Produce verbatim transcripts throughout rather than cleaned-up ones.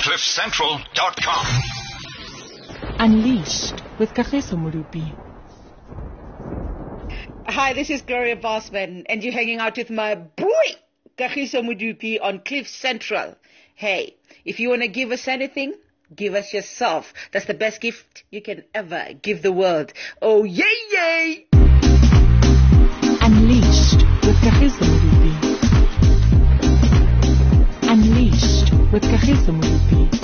cliff central dot com. Unleashed with Kagiso Morupi. Hi, this is Gloria Bossman, and you're hanging out with my boy, Kagiso Morupi, on Cliff Central. Hey, if you want to give us anything, give us yourself. That's the best gift you can ever give the world. Oh, yay, yay! Unleashed with Kagiso Morupi. Unleashed with Kagiso Morupi.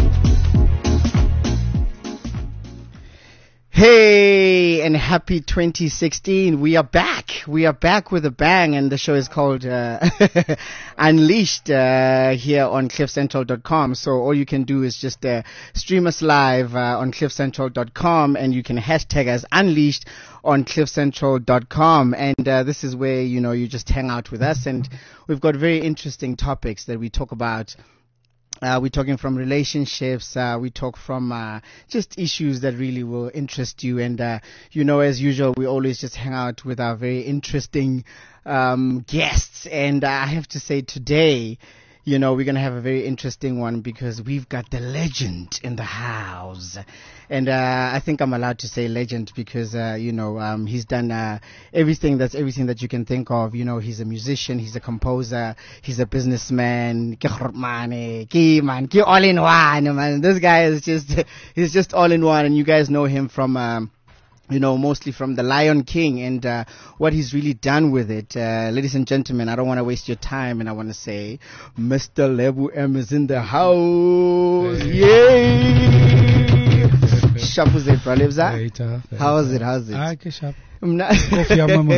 Hey, and happy twenty sixteen. We are back. We are back with a bang, and the show is called uh, Unleashed uh, here on cliff central dot com. So all you can do is just uh, stream us live uh, on cliff central dot com, and you can hashtag us Unleashed on cliff central dot com. And uh, this is where, you know, you just hang out with us, and we've got very interesting topics that we talk about. Uh, we're talking from relationships. Uh, we talk from uh, just issues that really will interest you. And, uh, you know, as usual, we always just hang out with our very interesting um, guests. And uh, I have to say today, you know, we're going to have a very interesting one because we've got the legend in the house. And uh, I think I'm allowed to say legend because, uh, you know, um, he's done uh, everything that's everything that you can think of. You know, he's a musician, he's a composer, he's a businessman. All in one, man. This guy is just, he's just all in one. And you guys know him from... Um, you know, mostly from The Lion King and uh, what he's really done with it. Uh, ladies and gentlemen, I don't want to waste your time, and I want to say Mister Lebu M is in the house. Hey. Yay! Shapuzet Pralevza. How is it? How's it? Ah, Keshap. Coffee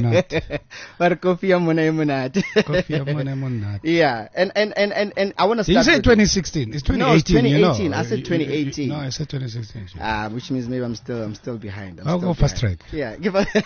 Yeah, and and and and, and I want to start. You said twenty sixteen. It's twenty eighteen. No, it's twenty eighteen. You know. I said twenty eighteen. No, I said twenty sixteen. Ah, uh, which means maybe I'm still I'm still behind. I'm I'll still go fast track. Yeah, give us.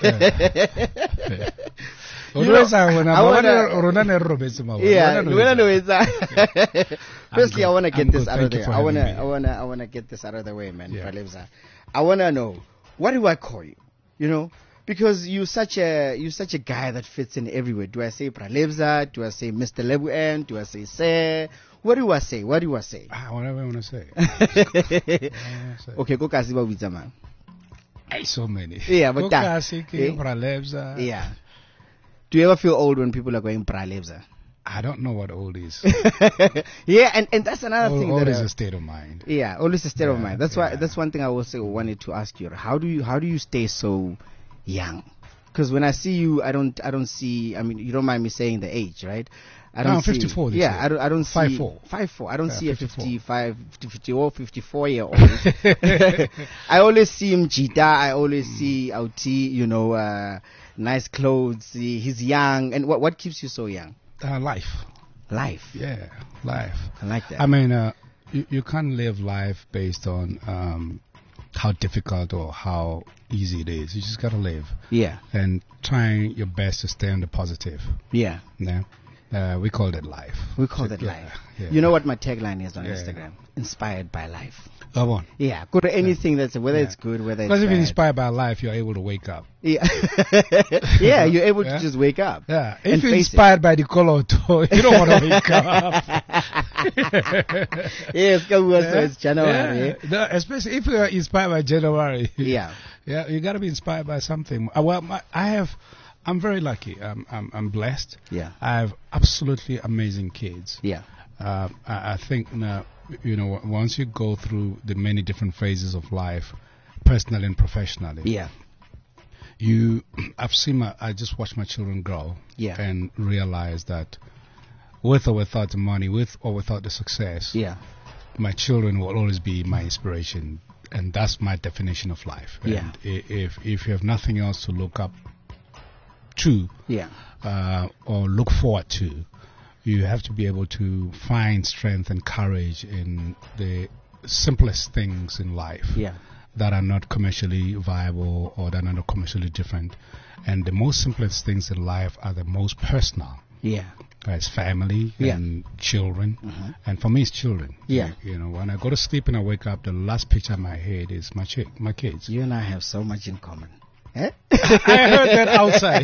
Firstly, I want to get this out of there. I want to I want to I want to get this out of the way, man. Yeah. I want to know, what do I call you? You know, because you such a you such a guy that fits in everywhere. Do I say Pralevza? Do I say Mister Lebu N? Do I say Sir? What do I say? What do I say? Ah, whatever I want to say. Okay, go Kasiba Wizama. Hey, so many. Yeah, but that. Pralevza. Yeah. Do you ever feel old when people are going Pralevza? I don't know what old is. Yeah, and, and that's another old, thing. Old that, is uh, a state of mind. Yeah, old is a state yeah, of mind. That's yeah. why. That's one thing I also wanted to ask you. How do you how do you stay so young? Because when I see you, I don't I don't see. I mean, you don't mind me saying the age, right? I don't no, I'm see, fifty-four. Yeah, I don't. I don't see five four. Five four. I don't yeah, see fifty-four. a fifty-five, fifty or fifty-four year old. I always see him Jita. I always mm. see Auti. You know, uh, nice clothes. He's young. And what what keeps you so young? Uh, life. Life. Yeah, life. I like that. I mean, uh, you, you can't live life based on um, how difficult or how easy it is. You just gotta live. Yeah. And trying your best to stay on the positive. Yeah. Yeah. Uh, we call it life. We call so, it yeah, life. Yeah. You know what my tagline is on yeah. Instagram? Inspired by life. Go on. Yeah. Good at anything that's whether yeah. it's good, whether it's because if bad. you're inspired by life, you're able to wake up. Yeah. Yeah, you're able yeah. to just wake up. Yeah. If you're inspired it. by the color, you don't want to wake up. Yes, because yeah. it's January. Yeah. No, especially if you're inspired by January. Yeah. Yeah. You got to be inspired by something. Uh, well, my, I have. I'm very lucky. I'm, I'm, I'm blessed. Yeah. I have absolutely amazing kids. Yeah. Uh, I, I think, now, you know, once you go through the many different phases of life, personally and professionally. Yeah. You, I've seen my, I just watched my children grow. Yeah. And realize that with or without the money, with or without the success. Yeah. My children will always be my inspiration. And that's my definition of life. Yeah. And if, if you have nothing else to look up to, yeah, uh, or look forward to, you have to be able to find strength and courage in the simplest things in life yeah. that are not commercially viable or that are not commercially different. And the most simplest things in life are the most personal. Yeah. It's family yeah. and children. Mm-hmm. And for me, it's children. Yeah. You, you know, when I go to sleep and I wake up, the last picture in my head is my chi- my kids. You and I have so much in common. Eh? I heard that outside.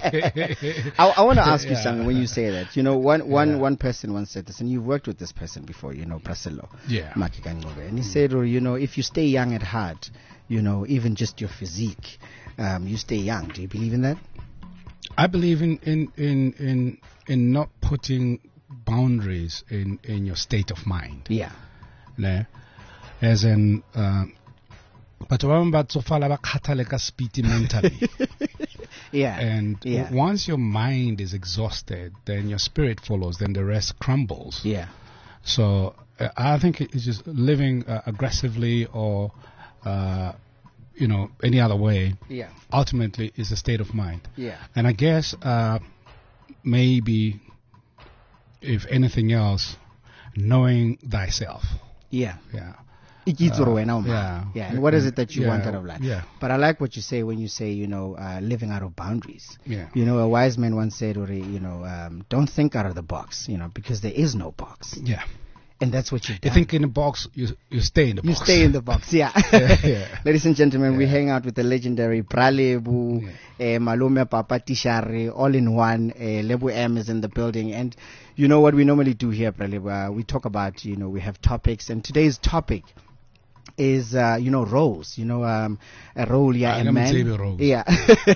I, I want to ask you Yeah. something when you say that. You know, one, one, Yeah. one person once said this, and you've worked with this person before, you know, Praselo. Yeah. Maki Kangobe. And he said, well, you know, if you stay young at heart, you know, even just your physique, um, you stay young. Do you believe in that? I believe in, in, in, in, in not putting boundaries in, in your state of mind. Yeah. Ne? As in, uh, batho ba bang ba tsofala ba kgathale ka speed mentally. Yeah. And yeah. w- once your mind is exhausted, then your spirit follows, then the rest crumbles. Yeah. So uh, I think it- it's just living uh, aggressively or, uh, you know, any other way, Yeah. ultimately is a state of mind. Yeah. And I guess uh, maybe, if anything else, knowing thyself. Yeah. Yeah. Ikitsuru wena uma. yeah. Yeah. And what is it that you Yeah, want out of life? yeah. But I like what you say when you say, you know, uh, living out of boundaries. Yeah. You know, a wise man once said, Uri, you know, um, don't think out of the box, you know, because there is no box. Yeah. And that's what you've You done. think in the box, you you stay in the You box. stay in the box, yeah. Yeah. Ladies and gentlemen, we Yeah. hang out with the legendary Pralebu, Yeah. eh, Malume Papa Tishari, all in one. Eh, Lebu M is in the building. And you know what we normally do here, Pralebu? Uh, we talk about, you know, we have topics. And today's topic is, uh, you know, roles. You know, um, a role, yeah, I a never man. say the roles. Yeah.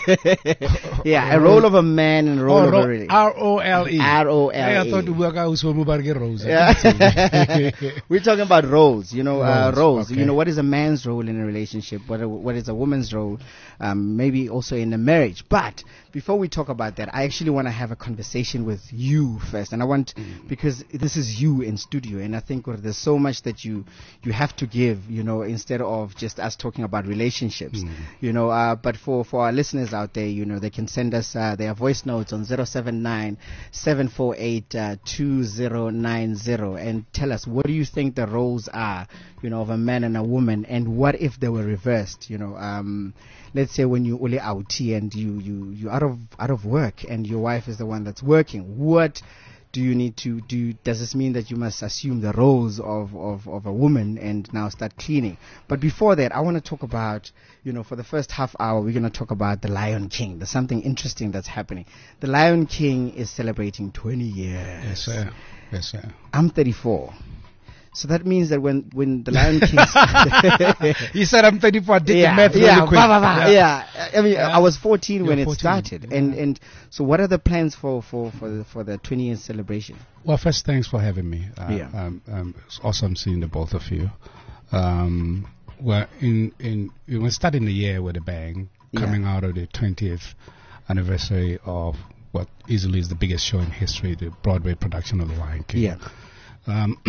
yeah, a role of a man and a role Oh, of ro- a really. R O L E. R O L E. Hey, I thought you were going to Mubarge Rose. Yeah. We're talking about roles, you know, uh, Roles, roles. okay. You know, what is a man's role in a relationship? What a, what is a woman's role? Um, maybe also in a marriage. But before we talk about that, I actually want to have a conversation with you first, and I want because this is you in studio, and I think uh, there's so much that you you have to give, you know, instead of just us talking about relationships, you know. Uh, but for for our listeners out there, you know, they can send us uh, their voice notes on zero seven nine seven four eight two zero nine zero and tell us, what do you think the roles are, you know, of a man and a woman, and what if they were reversed? You know, um, let's say when you only out here and you you you out of out of work and your wife is the one that's working. What do you need to do? Does this mean that you must assume the roles of, of, of a woman and now start cleaning? But before that, I want to talk about, you know, for the first half hour, we're going to talk about the Lion King. There's something interesting that's happening. The Lion King is celebrating twenty years. Yes, sir. Yes, sir. I'm thirty-four. So that means that when, when the Lion King... He said I'm thirty-four. I did the yeah, math yeah, really quick. bah, bah, bah, yeah. I mean, Yeah. I was fourteen You're when it fourteen. started. And, Yeah. and so what are the plans for, for, for, the, for the twenty years celebration? Well, first, thanks for having me. Uh, Yeah. Um, um, it's awesome seeing the both of you. Um, well, in in we're starting the year with a bang, Yeah. coming out of the twentieth anniversary of what easily is the biggest show in history, the Broadway production of The Lion King. Yeah. Um,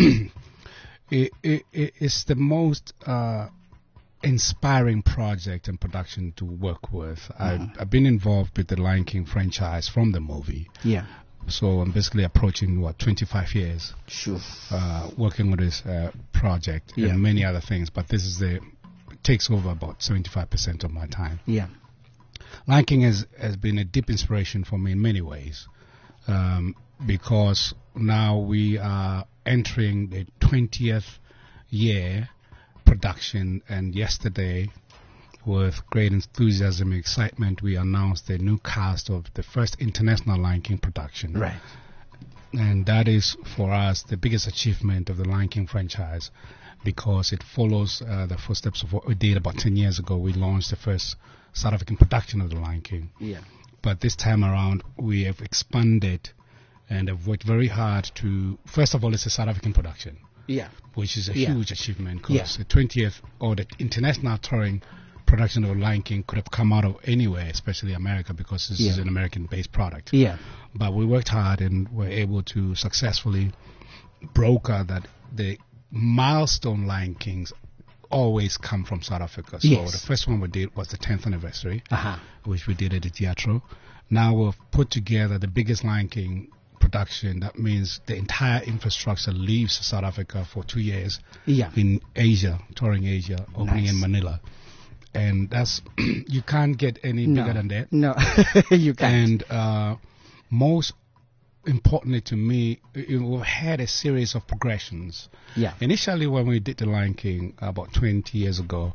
it, it, it, it's the most uh, inspiring project and production to work with. I've, I've been involved with the Lion King franchise from the movie. Yeah. So I'm basically approaching, what, twenty-five years Sure. uh, working with this uh, project Yeah. and many other things. But this is the, takes over about seventy-five percent of my time. Yeah. Lion King has, has been a deep inspiration for me in many ways, um, because now we are entering the twentieth year production, and yesterday, with great enthusiasm and excitement, we announced the new cast of the first international Lion King production. Right. And that is, for us, the biggest achievement of the Lion King franchise, because it follows uh, the footsteps of what we did about ten years ago. We launched the first South African production of the Lion King. Yeah. But this time around, we have expanded and have worked very hard to, first of all, it's a South African production, Yeah. which is a Yeah. huge achievement, Yeah. because the twentieth or the international touring production of Lion King could have come out of anywhere, especially America, because this is Yeah. an American-based product. Yeah. But we worked hard and were able to successfully broker that the milestone Lion Kings always come from South Africa. So Yes. the first one we did was the tenth anniversary, Uh-huh. which we did at the Teatro. Now we've put together the biggest Lion King production. That means the entire infrastructure leaves South Africa for two years Yeah. in Asia, touring Asia, opening Nice. in Manila. And that's, you can't get any No. bigger than that. No. You can't. And uh, most importantly to me, i- we've had a series of progressions. Yeah. Initially, when we did The Lion King about twenty years ago,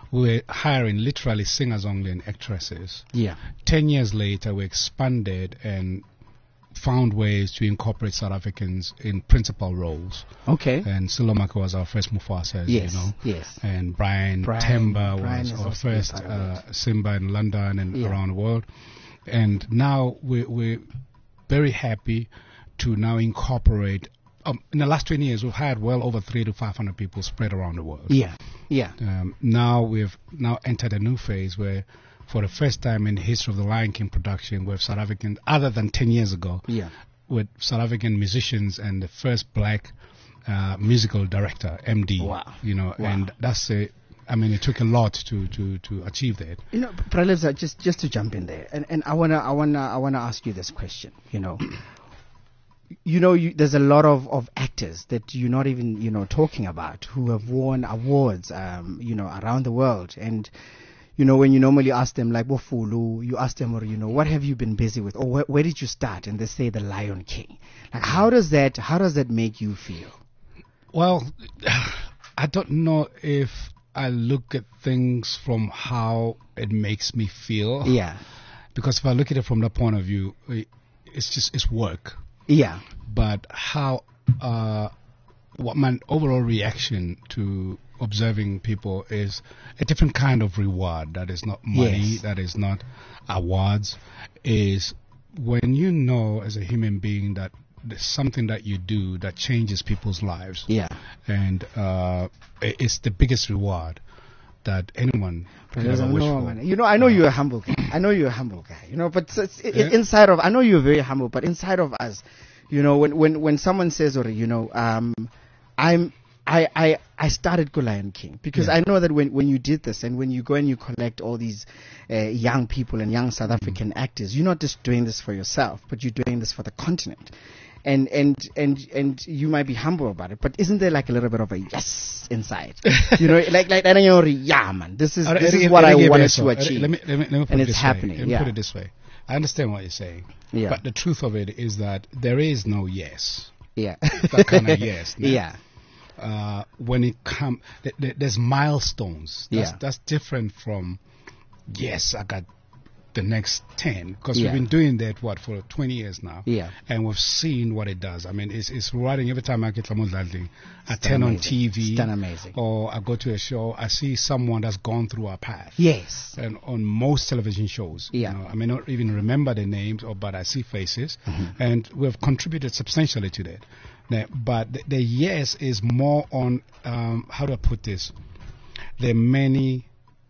we were hiring literally singers only and actresses. Yeah. Ten years later, we expanded and found ways to incorporate South Africans in principal roles. Okay. And Silomaka was our first Mufasa, as Yes, you know. yes. And Brian, Brian- Temba Brian was is our also a first part of uh, it. Simba in London and Yeah. around the world. And now we, we're very happy to now incorporate. Um, in the last twenty years, we've had well over three to five hundred people spread around the world. Yeah. Yeah. Um, now we've now entered a new phase where, for the first time in the history of the Lion King production, we have South African, other than ten years ago, Yeah. with South African musicians and the first black uh, musical director, M D. Wow. You know, Wow. and that's a. I mean, it took a lot to, to, to achieve that. You know, Pralevza, just just to jump in there, and and I wanna I wanna I wanna ask you this question. You know, you know, you, there's a lot of, of actors that you're not even you know talking about who have won awards, um, you know, around the world, and you know when you normally ask them like, "Wofulu," you ask them, or you know, what have you been busy with, or where, where did you start, and they say the Lion King. Like, how does that how does that make you feel? Well, I don't know if I look at things from how it makes me feel. Yeah, Because if I look at it from that point of view, i- it's just it's work. yeah, But how, uh, what my overall reaction to observing people is a different kind of reward that is not money, Yes. that is not awards, is when you know as a human being that there's something that you do that changes people's lives. yeah. And uh, i- it's the biggest reward that anyone could Because ever I wish know, for. man. You know, I know you're a humble guy. I know you're a humble guy. You know, but it's, it's, Yeah. inside of, I know you're very humble, but inside of us, you know, when when when someone says, or you know, um, I'm. I, I, I started Go Lion King because Yeah. I know that when, when you did this and when you go and you collect all these uh, young people and young South African actors, you're not just doing this for yourself, but you're doing this for the continent. And, and, and, and you might be humble about it, but isn't there like a little bit of a yes inside? You know, like, like, and you're, yeah, man, this is, Uh, this let is me- what let I me give wanted it to a- achieve. Let me, let me, let me put And it it's this happening, way. Let me yeah. put it this way. I understand what you're saying. Yeah. But the truth of it is that there is no yes. Yeah. That kind of yes. no. Yeah. Uh, when it comes, th- th- there's milestones. That's, Yeah. that's different from, yes, I got the next ten. Because Yeah. we've been doing that, what, for twenty years now. Yeah. And we've seen what it does. I mean, it's, it's rewarding every time I get Lamont Ladley. I It's turn on amazing. T V. It's done amazing. Or I go to a show, I see someone that's gone through our path. Yes. And on most television shows, Yeah. you know, I may not even remember the names, or but I see faces, Mm-hmm. and we've contributed substantially to that. Now, but the, the yes is more on um, how do I put this? The many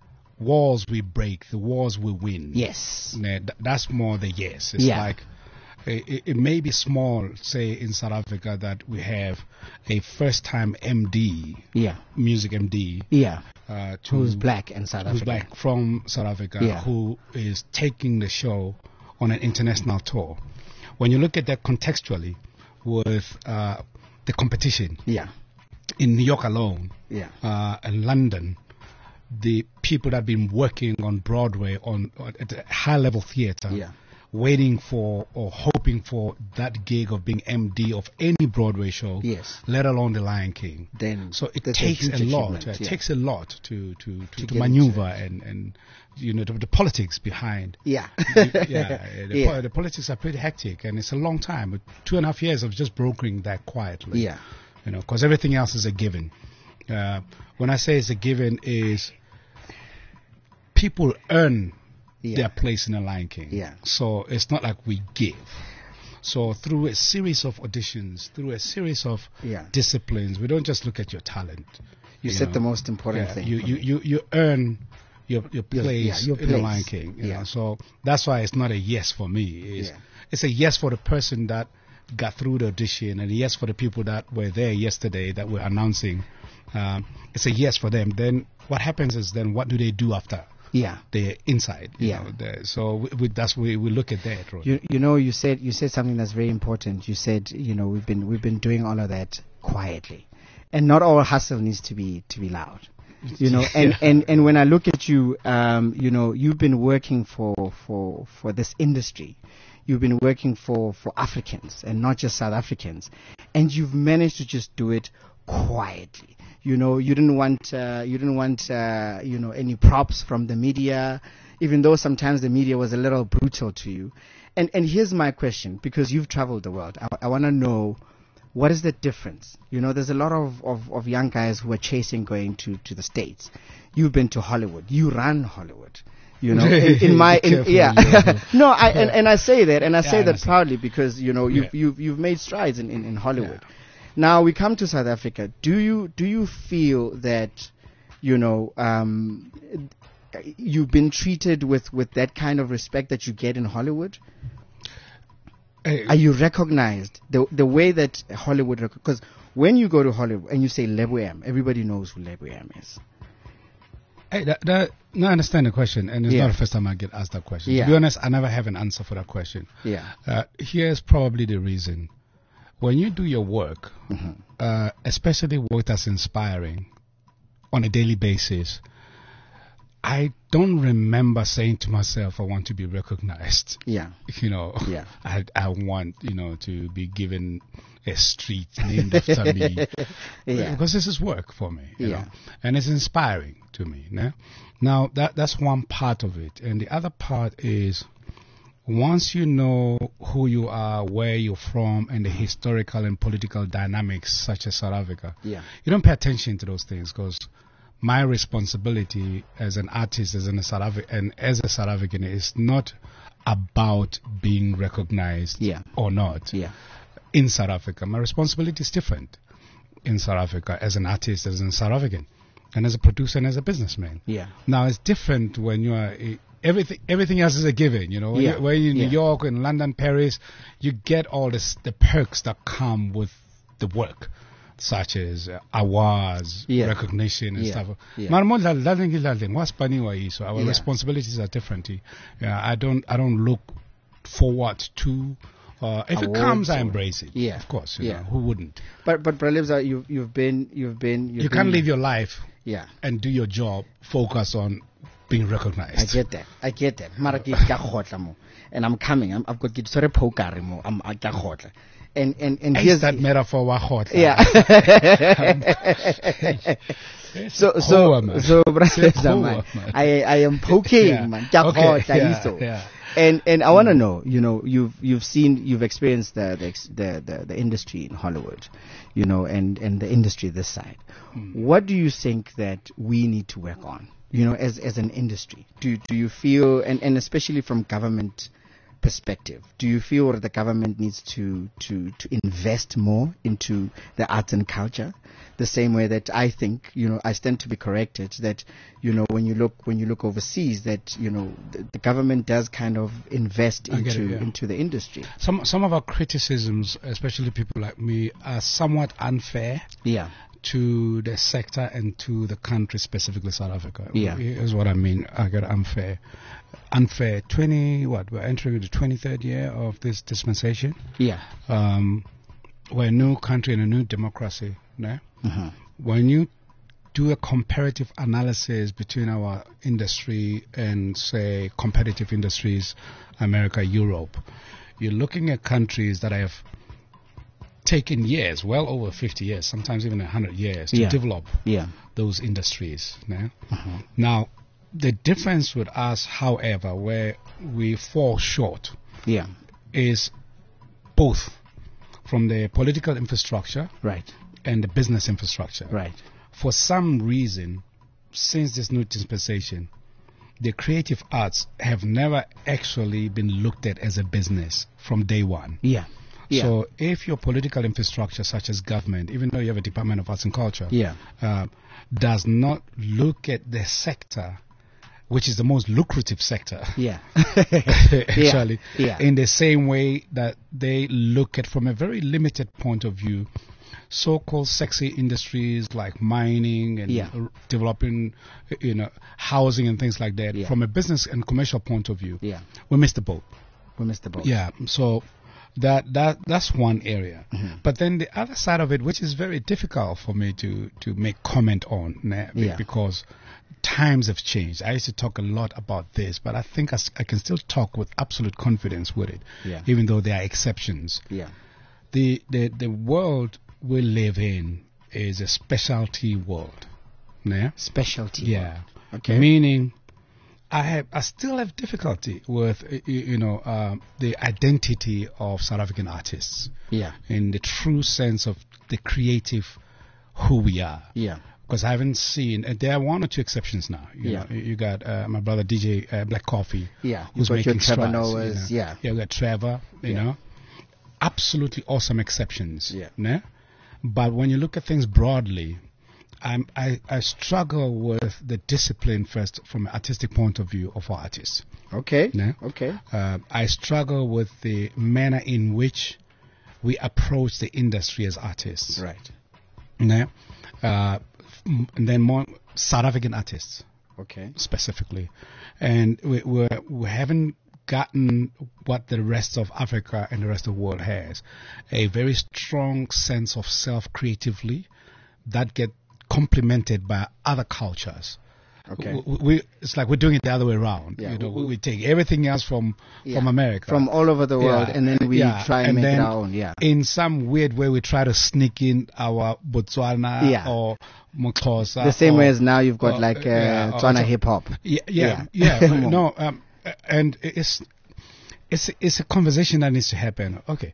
wars we break, the wars we win. Yes. Now, th- that's more the yes. It's Yeah. like it, it- it may be small, say in South Africa, that we have a first-time M D, Yeah. music M D, Yeah. uh, to Who's black in South who's Africa? black from South Africa, Yeah. who is taking the show on an international tour. When you look at that contextually with uh, the competition Yeah. in New York alone, Yeah. uh, and London, the people that have been working on Broadway on, on at a high level theater, Yeah. waiting for or hoping for that gig of being M D of any Broadway show, Yes. let alone The Lion King. Then So it that's a takes a, huge lot. achievement, It yeah. takes a lot to to to, to, get maneuver into and and you know the, the politics behind. Yeah. yeah, the, Yeah. po- the politics are pretty hectic, and it's a long time. But two and a half years of just brokering that quietly. Yeah. you know, because everything else is a given. Uh, when I say it's a given, is people earn Yeah. their place in the Lion King. Yeah. So it's not like we give. So through a series of auditions, through a series of Yeah. disciplines, we don't just look at your talent. You you said know. the most important Yeah, thing. You, for you, me. you, you earn your your Your- place yeah, your in the place. Lion King. you Yeah. know. So that's why it's not a yes for me. It's, Yeah. it's a yes for the person that got through the audition, and a yes for the people that were there yesterday that were announcing. Um, it's a yes for them. Then what happens is then what do they do after? Yeah. They're inside. You Yeah. know, the- so we, we, that's where we look at that. Right? You you know you said you said something that's very important. You said you know we've been we've been doing all of that quietly, and not all hustle needs to be to be loud. You know, and, and, and when I look at you, um, you know, you've been working for, for, for this industry. You've been working for, for Africans and not just South Africans. And you've managed to just do it quietly. You know, you didn't want uh, you didn't want uh, you know any props from the media, even though sometimes the media was a little brutal to you. And and here's my question, because you've traveled the world. I, I want to know, what is the difference? You know, there's a lot of, of, of young guys who are chasing going to, to the States. You've been to Hollywood. You run Hollywood. You know, in, in my, in, Careful, yeah. yeah. no, I, and, and I say that, and I Yeah, say I that understand. proudly because, you know, you've, Yeah. you've, you've made strides in, in, in Hollywood. Yeah. Now we come to South Africa. Do you, do you feel that, you know, um, you've been treated with, with that kind of respect that you get in Hollywood? Hey, Are you recognized the the way that Hollywood? Because when you go to Hollywood and you say Lebo M, everybody knows who Lebo M is. Hey, that, that, no, I understand the question, and it's Yeah. not the first time I get asked that question. Yeah. To be honest, I never have an answer for that question. Yeah. Uh, here's probably the reason. When you do your work, Mm-hmm. uh, especially work that's inspiring on a daily basis, I don't remember saying to myself, I want to be recognized. Yeah. You know, Yeah. I, I want, you know, to be given a street named after me. Yeah. Because this is work for me, you Yeah. know, and it's inspiring to me. Né? Now, that that's one part of it. And the other part is, once you know who you are, where you're from, and the historical and political dynamics such as South Africa, Yeah. you don't pay attention to those things, because my responsibility as an artist, as an South African, and as a South African, is not about being recognized Yeah. or not Yeah. in South Africa. My responsibility is different in South Africa as an artist, as a South African, and as a producer and as a businessman. Yeah. Now, it's different when you are eh, everything. Everything else is a given. You know, when, Yeah. you, when you're in Yeah. New York, in London, Paris, you get all this the perks that come with the work, such as uh, awards, Yeah. recognition, and Yeah. stuff. Yeah. Mara mo dlala- dlala ngidlala, wasipaniwa yiso. Our Yeah. responsibilities are different. Yeah, I don't. I don't look forward to. Uh, if it Awards comes, I or- embrace it. Yeah. Of course. You Yeah. know, who wouldn't? But but Pralibza, you've you've been you've been you've You been, can't live your life Yeah. and do your job focus on being recognized. I get that. I get that. Mara ke ka khotla mo. And I'm coming. I'm, I've got ke sorry pokare mo. I'm I ka khotla. And and and Is here's that metaphor wa khotla? Yeah. It's so a so poor, man. so It's Pralibza, a man, poor, man. I I am poking, Yeah. man. Ke Okay, khotla yeah, iso. yeah. And and I want to know, you know, you've you've seen, you've experienced the the, ex- the the the industry in Hollywood, you know, and and the industry this side. What do you think that we need to work on, you know, as as an industry? Do do you feel, and and especially from government perspective, do you feel that the government needs to to to invest more into the arts and culture? The same way that I think, you know, I stand to be corrected, that, you know, when you look when you look overseas, that, you know, the, the government does kind of invest I get into it, yeah. into the industry. Some some of our criticisms, especially people like me, are somewhat unfair Yeah. to the sector and to the country, specifically South Africa. Yeah. Here's what I mean. I get unfair. Unfair. Twenty what? We're entering the twenty-third year of this dispensation. Yeah. Um, we're a new country and a new democracy. No? Uh-huh. When you do a comparative analysis between our industry and, say, competitive industries, America, Europe, you're looking at countries that have taken years, well over fifty years, sometimes even one hundred years, to Yeah. develop Yeah. those industries. No? Uh-huh. Now, the difference with us, however, where we fall short, Yeah. is both from the political infrastructure Right. and the business infrastructure. Right. For some reason, since this new dispensation, the creative arts have never actually been looked at as a business from day one. Yeah. Yeah. So if your political infrastructure, such as government, even though you have a Department of Arts and Culture, Yeah. uh, does not look at the sector, which is the most lucrative sector, Yeah. actually, Yeah. in the same way that they look at, from a very limited point of view, so-called sexy industries like mining and Yeah. r- developing, you know, housing and things like that. Yeah. From a business and commercial point of view, Yeah. we missed the boat. We missed the boat. Yeah, so that that that's one area. Mm-hmm. But then the other side of it, which is very difficult for me to to make comment on, nah, be- Yeah. because times have changed. I used to talk a lot about this, but I think I, s- I can still talk with absolute confidence with it, Yeah. even though there are exceptions. Yeah. The the the world we live in is a specialty world. Yeah. Specialty. Yeah. Okay. Meaning, I have, I still have difficulty with, y- y- you know, um, the identity of South African artists Yeah. in the true sense of the creative who we are. Yeah. Because I haven't seen, and there are one or two exceptions now. You Yeah. know, you got uh, my brother D J uh, Black Coffee, Yeah. who's You've got your making Trevor strides. you Noahs, know. yeah. Yeah, we got Trevor. You Yeah. know, absolutely awesome exceptions. Yeah. né? But when you look at things broadly, I'm, I I struggle with the discipline first from an artistic point of view of artists. Okay. né? Okay. Uh, I struggle with the manner in which we approach the industry as artists. Right. né? Uh, m- and then more South African artists Okay. specifically, and we we're, we haven't gotten what the rest of Africa and the rest of the world has, a very strong sense of self creatively that get complemented by other cultures. Okay. We, we, it's like we're doing it the other way around. Yeah, You know, we- we, we take everything else from Yeah. from America, From all over the world, Yeah, and then we yeah, try and, make then it our own. Yeah. in some weird way, we try to sneak in our Botswana Yeah. or Mokosa. The same or, way as now you've got or, like uh, yeah, or- Tswana or- hip hop. Yeah, yeah, Yeah. yeah. no, um, and it's it's it's a conversation that needs to happen. Okay,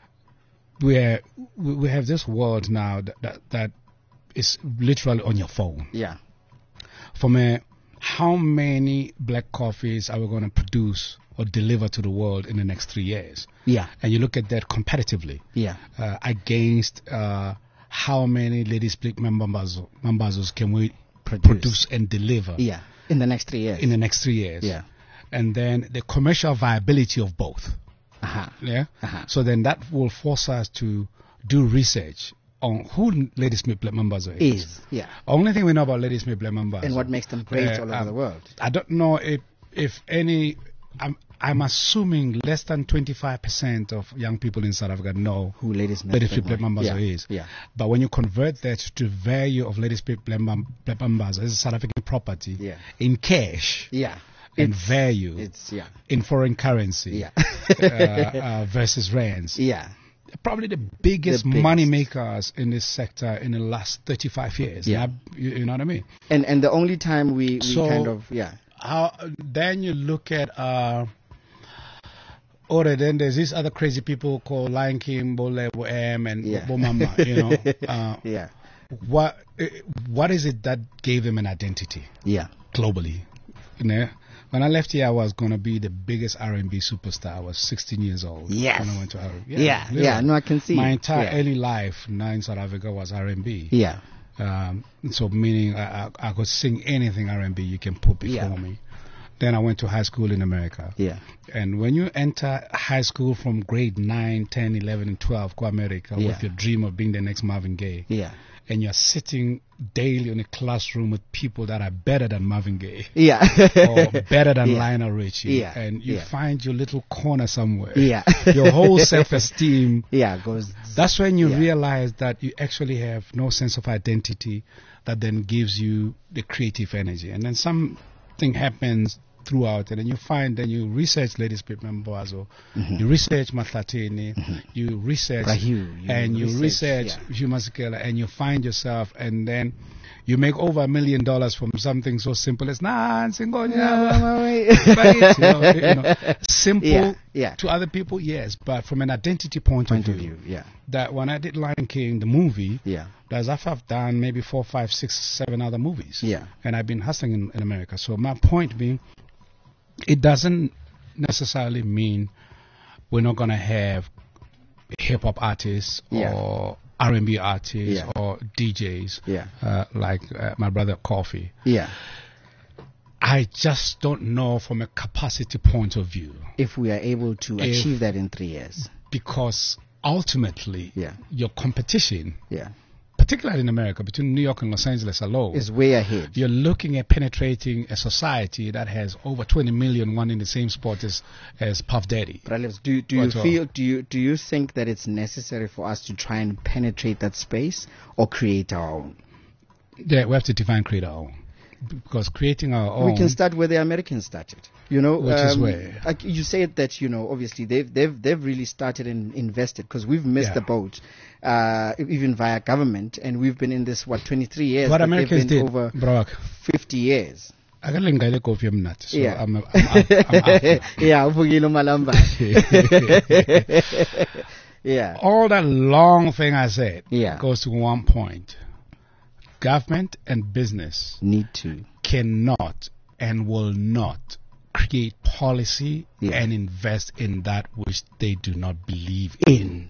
we we we have this world now that that, that is literally on your phone. Yeah. From a how many black coffees are we going to produce or deliver to the world in the next three years? Yeah. And you look at that competitively Yeah. uh, against uh, how many ladies split mambazo, mambazos can we Produce. produce and deliver Yeah. In the next three years. in the next three years? Yeah. And then the commercial viability of both. Uh-huh. Yeah. Uh-huh. So then that will force us to do research on who Lady Smith Black Mambazo is. Is. Yeah. Only thing we know about Lady Smith Black Mambazo. And what makes them great Uh, all over um, the world. I don't know if if any. I'm I'm assuming less than twenty-five percent of young people in South Africa know Who Lady Smith Lady Black Smith Black Mambazo. Mambazo Yeah. is. Yeah. But when you convert that to value of Lady Smith Black Mam- Black Mambazo as a South African property Yeah. in cash Yeah. and It's- value It's yeah. in foreign currency Yeah. uh, uh, versus rands, Yeah. probably the biggest, The biggest. money makers in this sector in the last thirty-five years. Yeah. And I- you, you know what I mean? And and the only time we, we So- kind of yeah. How then you look at uh or then there's these other crazy people called Lion King, Bole, Bo M, and Yeah. Bo Mama. You know, uh, Yeah. what eh, what is it that gave them an identity Yeah. globally? You know, when I left here, I was gonna be the biggest R and B superstar. I was sixteen years old Yes. when I went to R and B. Yeah. Yeah. No, I can see. My entire yeah. early life now in South Africa was R and B. Yeah. Um, so meaning I, I, I could sing anything R and B you can put before Yeah. me. Then I went to high school in America. Yeah. And when you enter high school from grade nine, ten, eleven, and twelve, go America Yeah. with your dream of being the next Marvin Gaye, Yeah. and you're sitting daily in a classroom with people that are better than Marvin Gaye Yeah. or better than Yeah. Lionel Richie, Yeah. and you Yeah. find your little corner somewhere. Yeah. Your whole self-esteem. Yeah. Goes. That's when you Yeah. realize that you actually have no sense of identity that then gives you the creative energy. And then something happens throughout, and then you find, then you research Lady Smith Mambazo, you research Mathatini, you research, Rahiu, you and you research, research Hugh Masekela, and you find yourself, and then you make over a million dollars from something so simple as nah, Nsingonya, you know, you know, simple Yeah, yeah. to other people, yes, but from an identity point, Point of of view, view. Yeah. that when I did Lion King, the movie, Yeah. there's after I've done maybe four, five, six, seven other movies. Yeah. And I've been hustling in, in America. So my point being, it doesn't necessarily mean we're not going to have hip hop artists Yeah. or R and B artists Yeah. or D Js Yeah. uh, like uh, my brother Coffee. Yeah. I just don't know from a capacity point of view, If we are able to If- achieve that in three years. because ultimately Yeah. your competition, Yeah. particularly in America, between New York and Los Angeles alone, Is way ahead. you're looking at penetrating a society that has over twenty million one in the same sport as, as Puff Daddy. But Alex, do do you What's wrong? feel do you do you think that it's necessary for us to try and penetrate that space or create our own? Yeah, we have to define create our own. because creating our own. We can start where the Americans started. You know, Which is um, where? Like you said that, you know, obviously they've they've they've really started and invested, because we've missed Yeah. the boat, uh, even via government, and we've been in this what twenty-three years. What but they've Americans been did, over Brock. fifty years. I got a coffee I'm not. So Yeah. I'm, I'm, I'm, I'm after. Yeah, uvukile uMalamba. Yeah, All that long thing I said Yeah. goes to one point. Government and business need to. cannot and will not create policy Yeah. and invest in that which they do not believe in.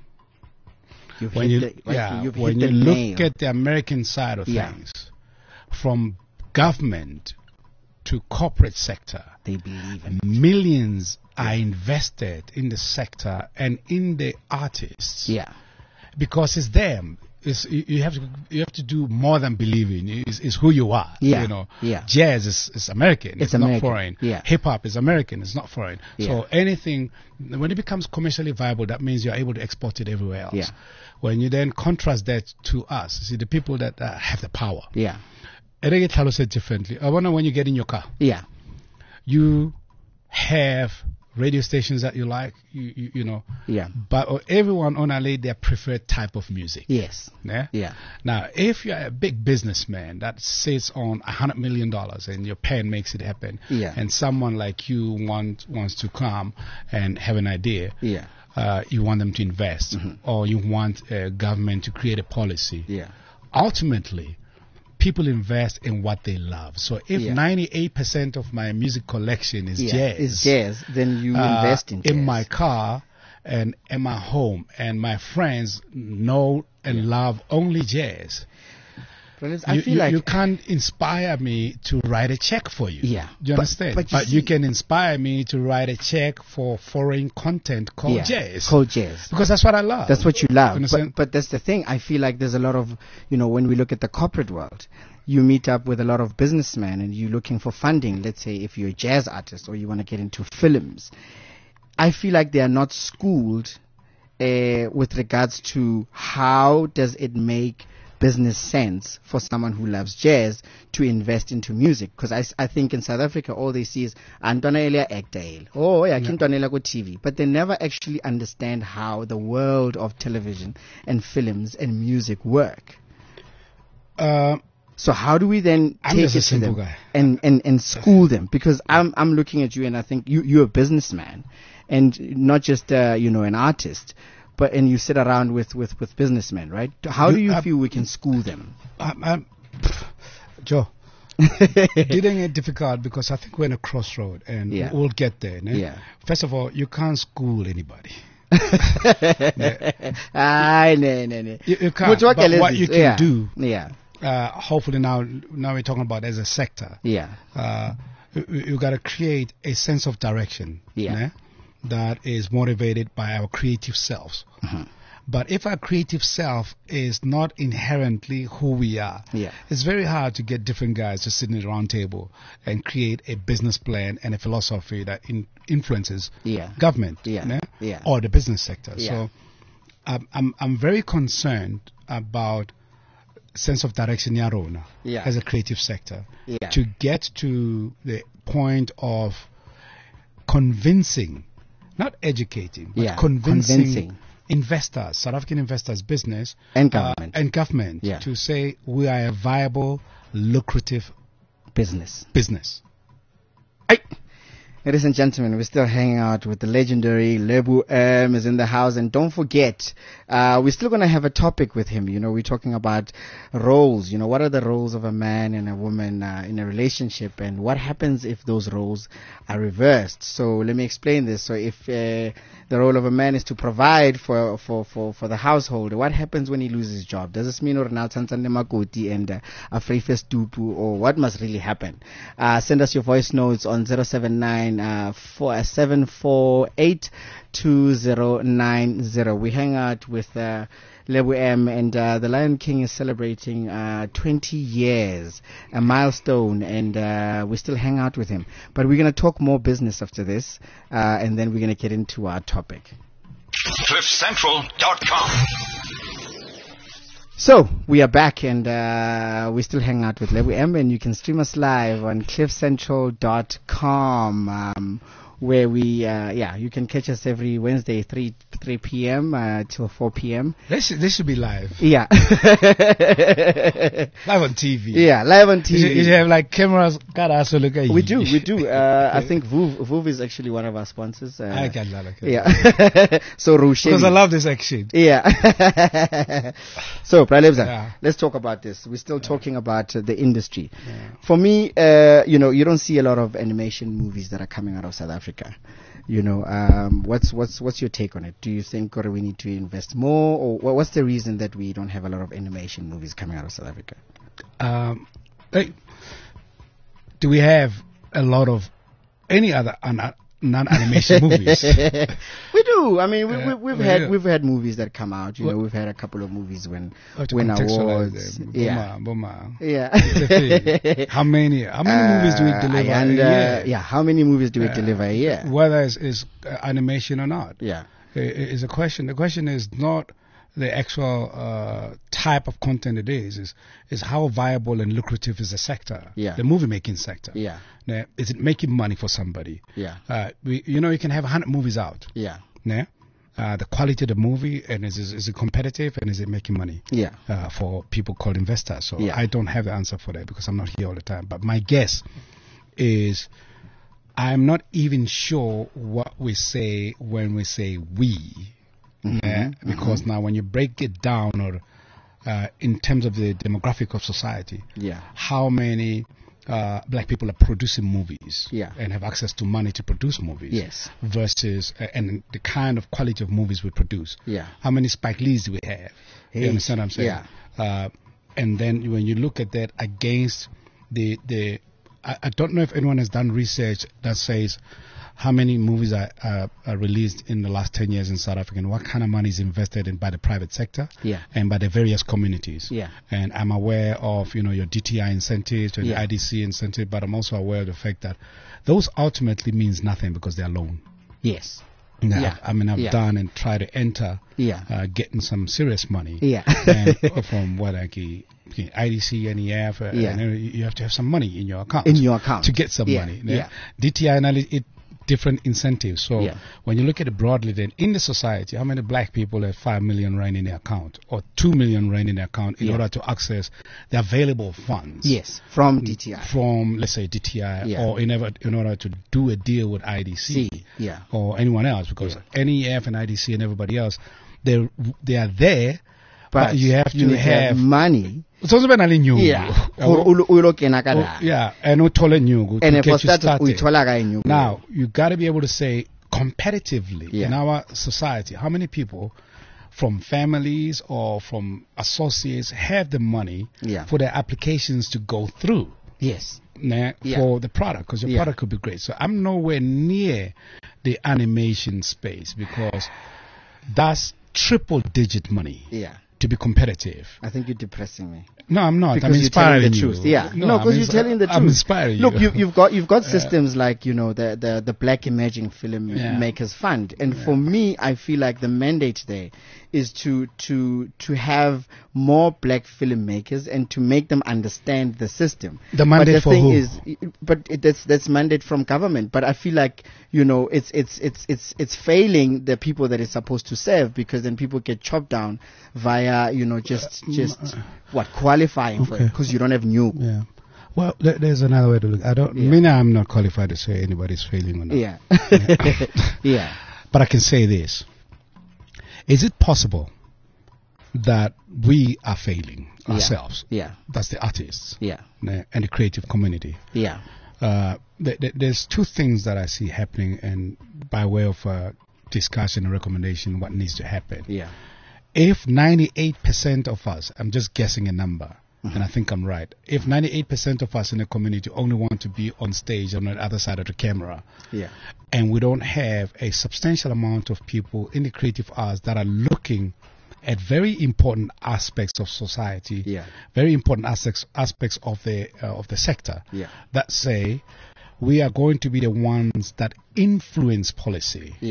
You've When hit you, the, like, yeah, you've when hit you the look nail. at the American side of Yeah. things, from government to corporate sector, they believe in. millions are invested in the sector and in the artists Yeah, because it's them. It's, you you have to you have to do more than believing. It's, it's who you are. Yeah, You know, yeah. Jazz is, is American. It's It's, American, not foreign. yeah. Hip hop is American. It's not foreign. Yeah. So anything when it becomes commercially viable, that means you're able to export it everywhere else. Yeah. When you then contrast that to us, see the people that uh, have the power. yeah, I think it Talo said differently. I wonder when you get in your car, yeah, you have radio stations that you like. You you, you know. yeah. But uh, everyone on L A their preferred type of music. Yes. Yeah? Yeah. Now, if you're a big businessman that sits on a hundred million dollars and your pen makes it happen, Yeah. and someone like you want wants to come and have an idea, Yeah. uh, you want them to invest, or you want uh, government to create a policy. Yeah. Ultimately, people invest in what they love. So if Yeah. ninety-eight percent of my music collection is Yeah. jazz, It's jazz. Then you uh, invest in jazz. in my car and in my home, and my friends know and love only jazz. Brothers, I You, feel you, like you can't inspire me to write a check for you. Yeah, Do you but- understand? but you you see- can inspire me to write a check for foreign content called yeah, jazz. called jazz. because that's what I love. That's what you love. Understand? But, but that's the thing. I feel like there's a lot of, you know, when we look at the corporate world, you meet up with a lot of businessmen and you're looking for funding. Let's say if you're a jazz artist or you want to get into films. I feel like they are not schooled uh, with regards to how does it make business sense for someone who loves jazz to invest into music. Because I, s- I think in South Africa, all they see is Antona Elia Ekdale. Oh, yeah, Antona Elia go T V. But they never actually understand how the world of television and films and music work. Uh, So how do we then I'm take just a it to simple them guy. and, and, and school them? Because I'm I'm looking at you and I think you you're a businessman and not just uh, you know an artist, but and you sit around with, with, with businessmen, right? How You- do you uh, feel we can school them? I'm, I'm, Joe, getting it difficult because I think we're in a crossroad and Yeah. we'll get there. Ne? Yeah. First of all, you can't school anybody. Ay, no, no, no. You, you can't. But what But can what this? you can yeah. do, Yeah, uh, hopefully now, now we're talking about as a sector. yeah, Uh, you, you got to create a sense of direction. Yeah. ne, that is motivated by our creative selves. Mm-hmm. But if our creative self is not inherently who we are, Yeah. it's very hard to get different guys to sit in a round table and create a business plan and a philosophy that in, influences Yeah. government Yeah. ne, Yeah. or the business sector. Yeah. So um, I'm, I'm very concerned about sense of direction yarona Yeah. as a creative sector Yeah. to get to the point of convincing, not educating, but Yeah, convincing, convincing. investors, South African investors, business, And uh, government. and government Yeah. to say we are a viable, lucrative business. business. Ladies and gentlemen, we're still hanging out with the legendary Lebu M is in the house. And don't forget, uh, we're still going to have a topic with him. You know, we're talking about roles. You know, what are the roles of a man and a woman uh, in a relationship? And what happens if those roles are reversed? So let me explain this. So if uh, the role of a man is to provide for, for, for, for the household, what happens when he loses his job? Does this mean Ornal Makoti and uh, Afrifes Tupu, or what must really happen? Uh, send us your voice notes on zero seven nine Uh, four uh, seven four eight two zero nine zero. We hang out with uh, Lebu M, and uh, the Lion King is celebrating uh, twenty years, a milestone, and uh, we still hang out with him. But we're going to talk more business after this, uh, and then we're going to get into our topic. cliff central dot com. So we are back, and uh, we still hang out with Lebu M, and you can stream us live on cliff central dot com, um, where we, uh, yeah, you can catch us every Wednesday, three three p.m. Uh, till four p.m. This should, this should be live. Yeah. Live on T V. Yeah, live on T V. You should, you should have like cameras. God, also look at you. We do, we do. Uh, I think Vuv, Vuv is actually one of our sponsors. Uh, I can love it. Yeah. So Rusheni. Because I love this action. Yeah. So, Pralebza, Yeah. let's talk about this. We're still talking about uh, the industry. For me, uh, you know, you don't see a lot of animation movies that are coming out of South Africa. You know, um, what's what's what's your take on it? Do you think or we need to invest more, or wha- what's the reason that we don't have a lot of animation movies coming out of South Africa? Um, like, do we have a lot of any other un- non-animation movies? We do. I mean, we, Yeah, we, we've we had do. we've had movies that come out. You What- know, we've had a couple of movies when Have to win contextualize awards. them. Yeah, Boma, boma. yeah. The thing. How many? How many movies do we Uh, deliver and, a uh, year? yeah, how many movies do we Uh, deliver a year? Whether it's, it's uh, animation or not, Yeah, i- i- is a question. The question is not the actual uh, type of content it is. Is is how viable and lucrative is the sector? Yeah. The movie making sector. yeah, Now, is it making money for somebody? yeah, Uh, we, you know, you can have a hundred movies out. yeah, Yeah. Uh, the quality of the movie, and is, is is it competitive, and is it making money yeah, uh, for people called investors? So Yeah. I don't have the answer for that because I'm not here all the time. But my guess is I'm not even sure what we say when we say we, yeah? Because now when you break it down, or uh, in terms of the demographic of society, yeah, how many uh, black people are producing movies Yeah. and have access to money to produce movies Yes. versus uh, and the kind of quality of movies we produce. Yeah. How many Spike Lees do we have? Hey, You understand what I'm saying? yeah. Uh, and then when you look at that against the the, I, I don't know if anyone has done research that says how many movies are, uh, are released in the last ten years in South Africa, and what kind of money is invested in by the private sector Yeah. and by the various communities. Yeah. And I'm aware of, you know, your D T I incentives and Yeah. the I D C incentive, but I'm also aware of the fact that those ultimately means nothing because they're loan. Yes. Now, Yeah. I mean, I've Yeah. done and tried to enter, Yeah. uh, getting some serious money. Yeah. and from what like uh, I D C, N E F, uh, Yeah. and uh, you have to have some money in your account. In your account. to get some Yeah. money. Yeah. D T I and it different incentives. So Yeah. when you look at it broadly, then in the society, how many black people have five million rand in their account or two million rand in their account in Yeah. order to access the available funds? Yes. From D T I. From, let's say, D T I, Yeah. or in, ever, in order to do a deal with I D C C. Yeah. or anyone else, because Yeah. N E F and I D C and everybody else, they they are there, but, But you have you to need have. money. So it's about nyugu. Yeah. Uh, Gore o lo- o lo kena ka oh, data. yeah, and uthole nyugu to And get for you starters, o started. ithola kae nyugu? Now, you got to be able to say competitively Yeah. in our society, how many people from families or from associates have the money Yeah. for their applications to go through Yes. nah, Yeah. for the product, because your Yeah. product could be great. So I'm nowhere near the animation space because that's triple digit money Yeah. to be competitive. I think you're depressing me. No, I'm not. Because I'm you're telling inspiring the you. truth. Yeah. No, I'm because you're ins- telling the truth. I'm inspiring you. Look, you, you've got you've got systems like, you know, the the, the Black Emerging Film Yeah. Makers Fund, and for me, I feel like the mandate there is to to to have more black filmmakers and to make them understand the system. The but mandate the for thing who? is, but it, that's that's mandate from government. But I feel like, you know, it's it's it's it's it's failing the people that it's supposed to serve, because then people get chopped down via, you know, just just what qualifying for it, Okay. because you don't have new. Yeah. Well, there, there's another way to look. I don't. Yeah. Me, I'm not qualified to say anybody's failing or not. Yeah. Yeah. But I can say this: is it possible that we are failing Yeah. ourselves? Yeah. That's the artists Yeah. nah, and the creative community. Yeah. Uh, th- th- there's two things that I see happening, and by way of uh, discussion and recommendation, what needs to happen. Yeah. If ninety-eight percent of us, I'm just guessing a number, and I think I'm right. If ninety-eight percent of us in the community only want to be on stage on the other side of the camera, Yeah. and we don't have a substantial amount of people in the creative arts that are looking at very important aspects of society, Yeah. very important aspects aspects of the uh, of the sector, Yeah. that say we are going to be the ones that influence policy. Yeah.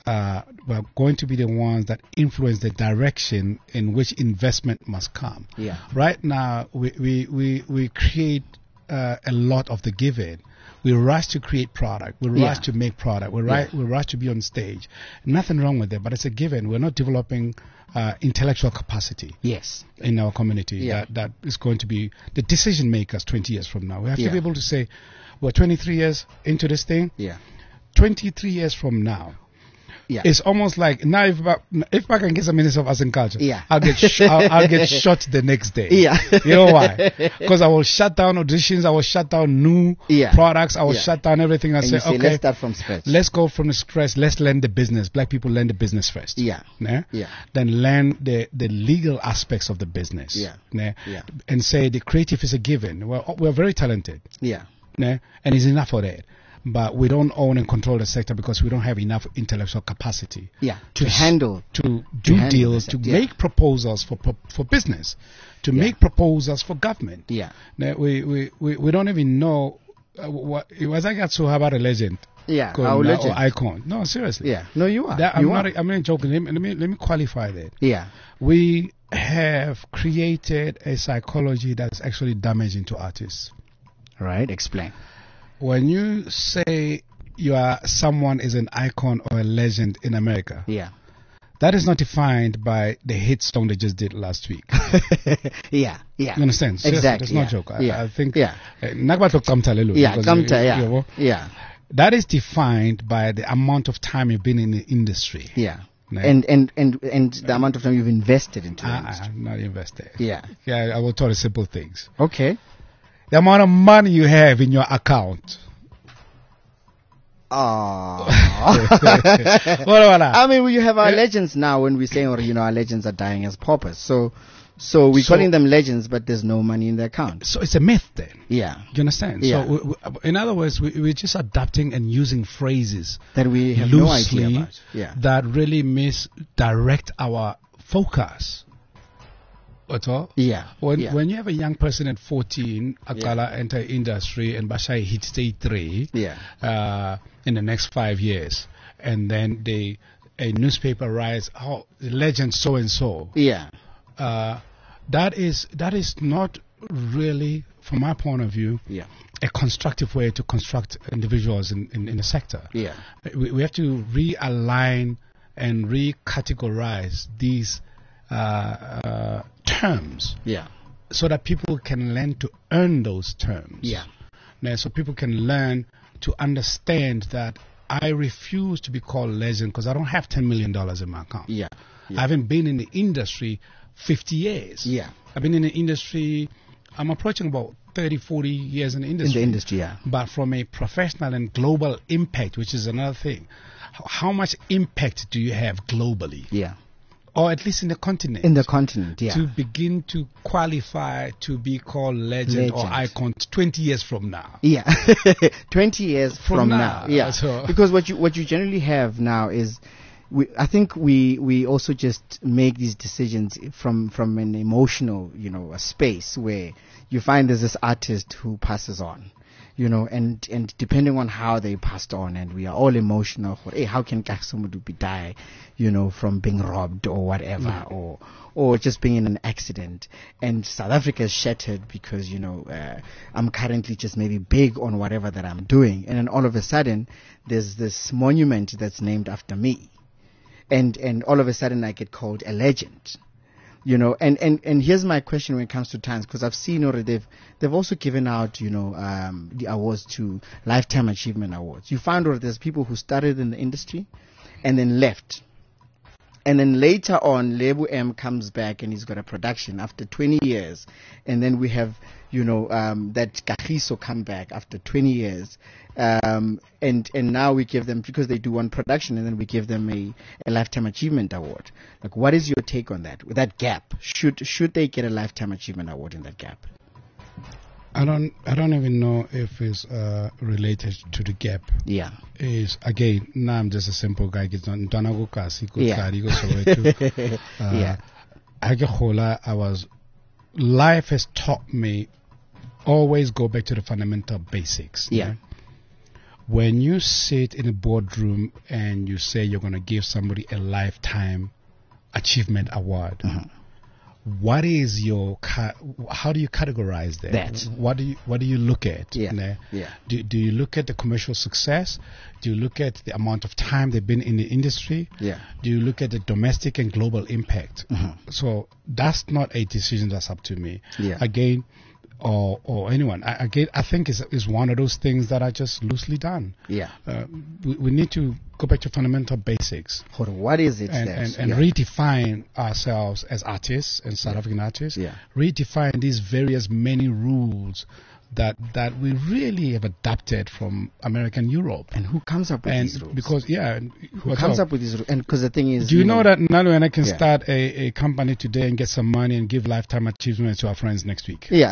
uh, were going to be the ones that influence the direction in which investment must come. Yeah. Right now, we we we, we create uh, a lot of the giving. We rush to create product. We rush Yeah. to make product. We, ri- we rush to be on stage. Nothing wrong with it, but it's a given. We're not developing uh, intellectual capacity Yes. in our community Yeah. that, that is going to be the decision makers twenty years from now. We have Yeah. to be able to say, we're twenty-three years into this thing. Yeah. twenty-three years from now, Yeah. it's almost like now if I, if I can get some Minister of Arts and Culture, Yeah. I'll get sh- I'll, I'll get shot the next day. Yeah. You know why? Because I will shut down auditions. I will shut down new Yeah. products. I will Yeah. shut down everything. I And say, you say, okay, let's start from scratch. let's go from the scratch. Let's learn the business. Black people learn the business first. Yeah. Nah? Yeah. Then learn the, the legal aspects of the business. Yeah. Nah? Yeah. And say the creative is a given. We're, we're very talented. Yeah. Nah? And it's enough for that. But we don't own and control the sector because we don't have enough intellectual capacity. Yeah. To, To handle. to do handle deals, the to sector, yeah. make proposals for pro- for business, to Yeah. make proposals for government. Yeah. Now, we, we, we, we don't even know uh, what it was. I got so about a legend, Yeah. called Our now, legend. or icon. No, seriously. Yeah. No, you are. That, I'm you not. are. I'm not joking. Let me, let me let me qualify that. Yeah. We have created a psychology that's actually damaging to artists. Right. Explain. When you say you are someone is an icon or a legend in America, Yeah. that is not defined by the hit song they just did last week. Yeah. Yeah. You understand? Seriously, Exactly. That's not yeah. a joke. I, yeah. I think. Yeah. uh, Nagbato Kamtalelu, Yeah. because Come you- to. you Yeah. know, Yeah. that is defined by the amount of time you've been in the industry. Yeah. No. And and and and the amount of time you've invested into the I, industry. I'm not invested. Yeah. Yeah, I will tell you simple things. Okay. The amount of money you have in your account. Oh. What about that? I mean, we have our Yeah. legends now when we say, or you know, our legends are dying as paupers. So, so we're So- calling them legends, but there's no money in the account. So it's a myth then. Yeah. You understand? Yeah. So, we, we, in other words, we, we're just adapting and using phrases That we have loosely no idea about. Yeah. that really misdirect our focus. At all? Yeah. When yeah. when you have a young person at fourteen, Akala enter industry and Bashai hit stage three Yeah. uh, in the next five years, and then they a newspaper writes, "Oh, the legend so and so." Yeah. Uh, that is that is not really, from my point of view, Yeah. a constructive way to construct individuals in, in, in the sector. Yeah. We, we have to realign and recategorize these uh, uh, terms Yeah. so that people can learn to earn those terms. Yeah. Now, so people can learn to understand that I refuse to be called legend because I don't have ten million dollars in my account. Yeah. I haven't been in the industry fifty years. Yeah. I've been in the industry, I'm approaching about thirty, forty years in the In industry. the industry, yeah. But from a professional and global impact, which is another thing, h- how much impact do you have globally? Yeah. Or at least in the continent? In the continent, yeah. To begin to qualify to be called legend, or Legend. icon twenty years from now. Yeah, twenty years from, From now. now, Yeah, so- because what you what you generally have now is, we, I think we we also just make these decisions from from an emotional, you know, a space where you find there's this artist who passes on, you know, and and depending on how they passed on, and we are all emotional for, hey, how can somebody be die, you know, from being robbed or whatever, or or just being in an accident, and South Africa is shattered because, you know, uh, I'm currently just maybe big on whatever that I'm doing, and then all of a sudden there's this monument that's named after me, and and all of a sudden I get called a legend. You know, and, and, and here's my question when it comes to times, because I've seen already they've they've also given out, you know, um, the awards to Lifetime Achievement Awards. You find already there's people who started in the industry and then left. And then later on, Lebu M comes back and he's got a production after twenty years. And then we have, you know, um, that Kagiso come back after twenty years. Um, and, and now we give them, because they do one production, and then we give them a, a Lifetime Achievement Award. Like, what is your take on that? With that gap, should, should they get a Lifetime Achievement Award in that gap? I don't I don't even know if it's uh, related to the gap. Yeah. Is again, now I'm just a simple guy. Gets on Ntwana Kasi, Yeah. Kari, go Soweto. Uh, Yeah. I get hola, I was life has taught me always go back to the fundamental basics. Yeah. né? when you sit in a boardroom and you say you're going to give somebody a lifetime achievement award, what is your ca- how do you categorize that? That. What do you what do you look at? Yeah. You know? Yeah. Do do you look at the commercial success? Do you look at the amount of time they've been in the industry? Yeah. Do you look at the domestic and global impact? So that's not a decision that's up to me. Yeah. Again, or or anyone. I, again, I think it's, it's one of those things that are just loosely done. Yeah. Uh, we, we need to go back to fundamental basics Hold on, what is it? and, that- and, and yeah. redefine ourselves as artists and South African artists. Yeah. Redefine these various many rules that that we really have adapted from American Europe. And who comes up with And these rules? because yeah, and who comes up with these rules? And because the thing is, do you know that Nalwena can Yeah. start a, a company today and get some money and give lifetime achievements to our friends next week? Yeah.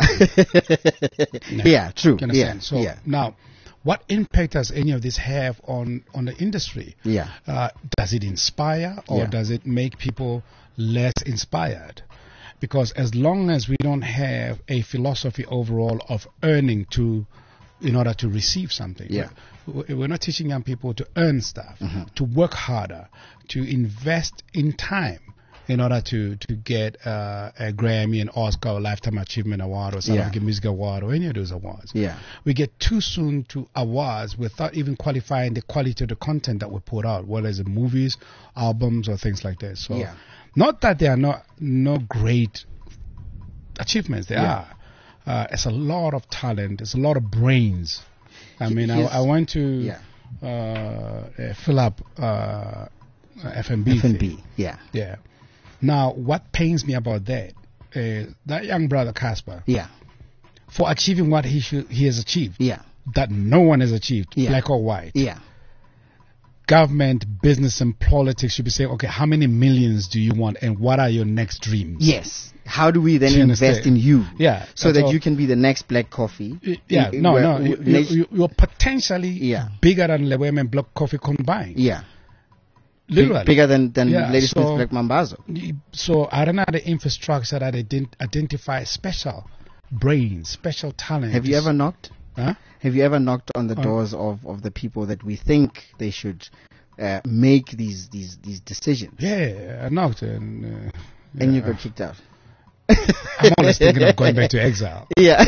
yeah, true. You Yeah. understand? So yeah. now, what impact does any of this have on, on the industry? Yeah. Uh, does it inspire or Yeah. does it make people less inspired? Because as long as we don't have a philosophy overall of earning to, in order to receive something, Yeah. we- we're not teaching young people to earn stuff, to work harder, to invest in time in order to to get uh, a Grammy, an Oscar, or Lifetime Achievement Award, or South Yeah. African Music Award, or any of those awards. Yeah. We get too soon to awards without even qualifying the quality of the content that we put out, whether it's movies, albums, or things like that. So, Yeah. not that there are not no great achievements. There Yeah. are. Uh, it's a lot of talent. It's a lot of brains. I mean, I, Here's- I went to Yeah. uh, uh, fill up uh, F and B. F and B. Yeah. Yeah. Now, what pains me about that is that young brother Casper, Yeah. for achieving what he should, he has achieved, Yeah. that no one has achieved, Yeah. black or white. Yeah. Government, business, and politics should be saying, okay, how many millions do you want, and what are your next dreams? Yes. How do we then Do you invest understand? in you? Yeah. So that So- you can be the next Black Coffee. Y- Yeah, In- no, where- no. You, w- you, nation- you, you're potentially Yeah. bigger than Lewem and Black Coffee combined. yeah. Big- Literally. bigger than, than Yeah, Lady Smith so- Black Mambazo. So I don't know the infrastructure that ident- identify special brains, special talent. Have you ever knocked? Huh? Have you ever knocked on the On- doors of, of the people that we think they should uh, make these, these, these decisions? Yeah, I knocked and. Uh, And you yeah. got kicked out. I'm always thinking of going back to exile. Yeah.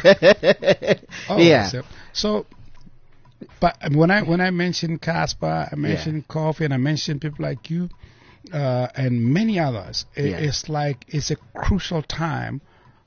Oh, yeah. So, so, but when I when I mentioned Casper, I mentioned Coffee, and I mentioned people like you, uh, and many others. It, Yeah. It's like it's a crucial time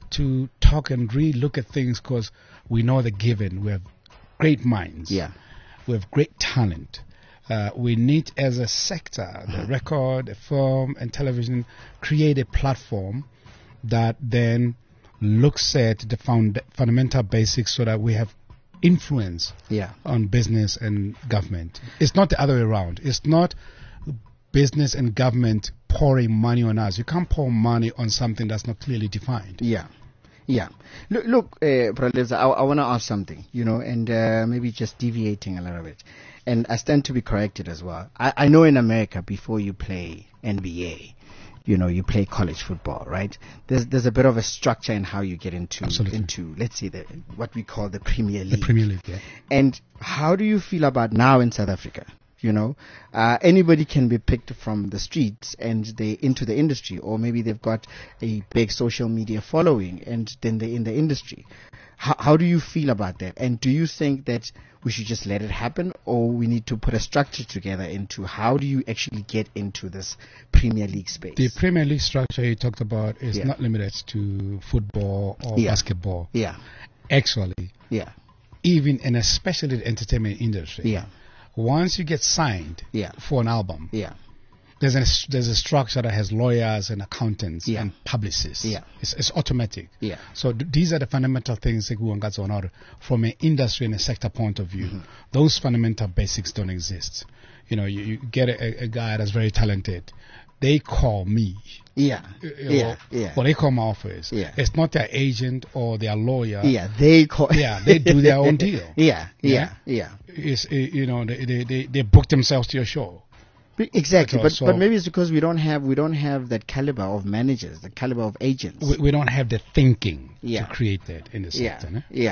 to talk and really look at things because we know the given. We have great minds. Yeah. We have great talent. Uh, we need, as a sector, the record, the film, and television, create a platform that then looks at the found, fundamental basics so that we have influence Yeah. on business and government. It's not the other way around. It's not business and government pouring money on us. You can't pour money on something that's not clearly defined. Yeah. Yeah. Look, look uh, Praleza, I, I want to ask something, you know, and uh, maybe just deviating a little bit. And I stand to be corrected as well. I, I know in America, before you play N B A, you know, you play college football, right? There's there's a bit of a structure in how you get into Absolutely. into let's say the what we call the Premier The League. Premier League, yeah. And how do you feel about now in South Africa? You know, uh, anybody can be picked from the streets and they into the industry, or maybe they've got a big social media following and then they're in the industry. How, how do you feel about that? And do you think that we should just let it happen, or we need to put a structure together into how do you actually get into this Premier League space? The Premier League structure you talked about is Yeah. not limited to football or Yeah. basketball. yeah, Actually, yeah, even and especially the entertainment industry. yeah, Once you get signed Yeah. for an album, yeah, there's a there's a structure that has lawyers and accountants Yeah. and publicists. Yeah. It's, it's automatic. yeah, So th- these are the fundamental things that we want to honor from an industry and a sector point of view. Mm-hmm. Those fundamental basics don't exist. You know, you, you get a, a guy that's very talented. They call me. yeah, uh, yeah, or, yeah, or they call my office. Yeah. It's not their agent or their lawyer. yeah. They call. Yeah, they do their own deal. Yeah, yeah, Yeah. yeah. It's, uh, you know, they, they, they, they book themselves to your show. Be- Exactly, So- but so- but maybe it's because we don't have we don't have that caliber of managers, the caliber of agents. We, we don't have the thinking Yeah. to create that in the yeah, sector. No? yeah,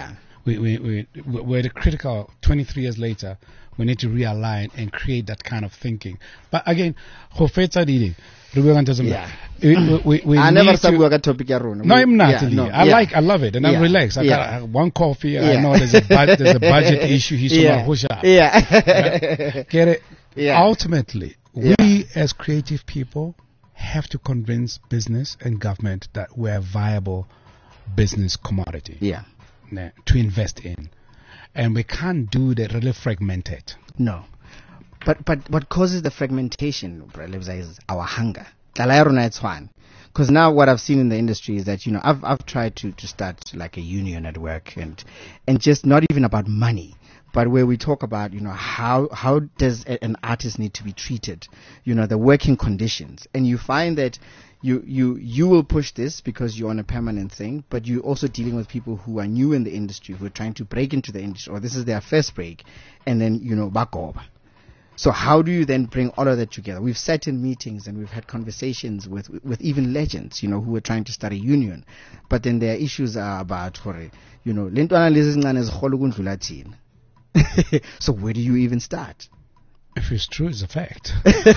we, we, we, we're the critical twenty-three years later. We need to realign and create that kind of thinking. But again, ho fetsa dile, re bua ka ntho tse mpe. Yeah. we, we, we, we I never need said to- we were topic ya rona. No, We- I'm not. yeah, Lee. no, I yeah. like, I love it, and I'm Yeah. relaxed. I Yeah. got uh, one coffee. I Yeah. know there's a bud- there's a budget issue here. So Yeah. my push up. Yeah. Get it? Yeah. Ultimately, Yeah. we as creative people have to convince business and government that we're a viable business commodity Yeah. nah, to invest in, and we can't do that really fragmented. No. But but what causes the fragmentation, Bro Lebza, is our hunger. Because now what I've seen in the industry is that, you know, I've I've tried to, to start like a union at work, and and just not even about money, but where we talk about, you know, how how does a, an artist need to be treated, you know, the working conditions. And you find that you you you will push this because you're on a permanent thing, but you're also dealing with people who are new in the industry, who are trying to break into the industry, or this is their first break, and then, you know, back over. So how do you then bring all of that together? We've sat in meetings and we've had conversations with with even legends, you know, who are trying to start a union, but then their issues are about, you know, le ntwana lezi ezincane zikhola ukundlula thina. So where do you even start? If it's true, it's a fact.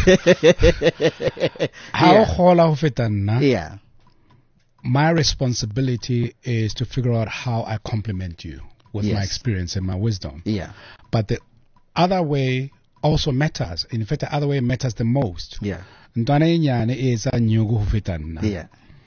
How Yeah. hola ho feta nna, Yeah, my responsibility is to figure out how I complement you with my Yes. experience and my wisdom. yeah, But the other way also matters. In fact, the other way matters the most. yeah, Ntwana e nyane e etsa nyogo ho feta nna. yeah,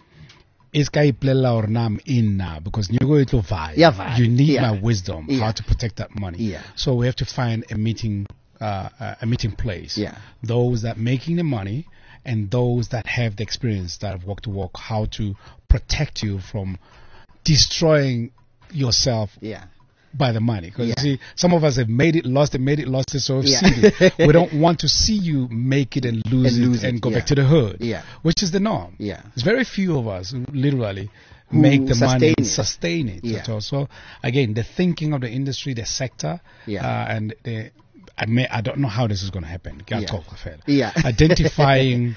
E ska ipolella hore na I'm in now, because nyogo e tlo vaya. Ya vaya, You need yeah. my wisdom, Yeah. how to protect that money. Yeah. So we have to find a meeting, uh, uh, a meeting place. Yeah. Those that making the money and those that have the experience, that have walked the walk, how to protect you from destroying yourself yeah, by the money. Because Yeah. you see, some of us have made it, lost it, made it, lost it, so we've Yeah. seen it. We don't want to see you make it and lose, And it, lose and it, go yeah. back to the hood, Yeah. which is the norm. Yeah. There's very few of us who literally Who make the money sustain and it. sustain it. Yeah. at all. So again, the thinking of the industry, the sector, Yeah. uh, and the, I may I don't know how this is going to happen. Ke a Yeah. qoqa fela. Yeah. Identifying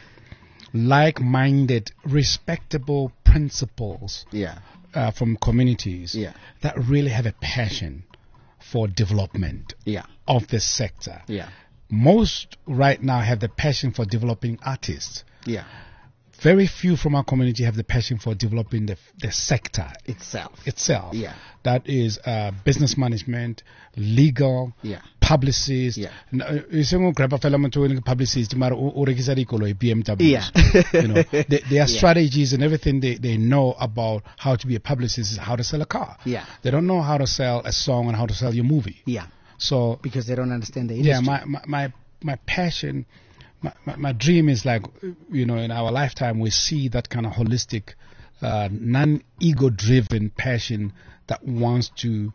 like-minded, respectable principles yeah, uh, from communities Yeah. that really have a passion for development yeah, of this sector. yeah, Most right now have the passion for developing artists. yeah, Very few from our community have the passion for developing the, the sector itself. itself. Yeah. That is uh, business management, legal, Yeah. publicist. Yeah. N- uh, you say, "Oh, grab a fella motho e leng publicist, mara o- o rekisa dikoloi, B M W." Yeah. You know, they, their Yeah. strategies and everything they, they know about how to be a publicist is how to sell a car. Yeah. They don't know how to sell a song and how to sell your movie. Yeah, So because they don't understand the yeah, industry. my, my, my, my passion, my, my, my dream is like, you know, in our lifetime, we see that kind of holistic, uh, non-ego driven passion that wants to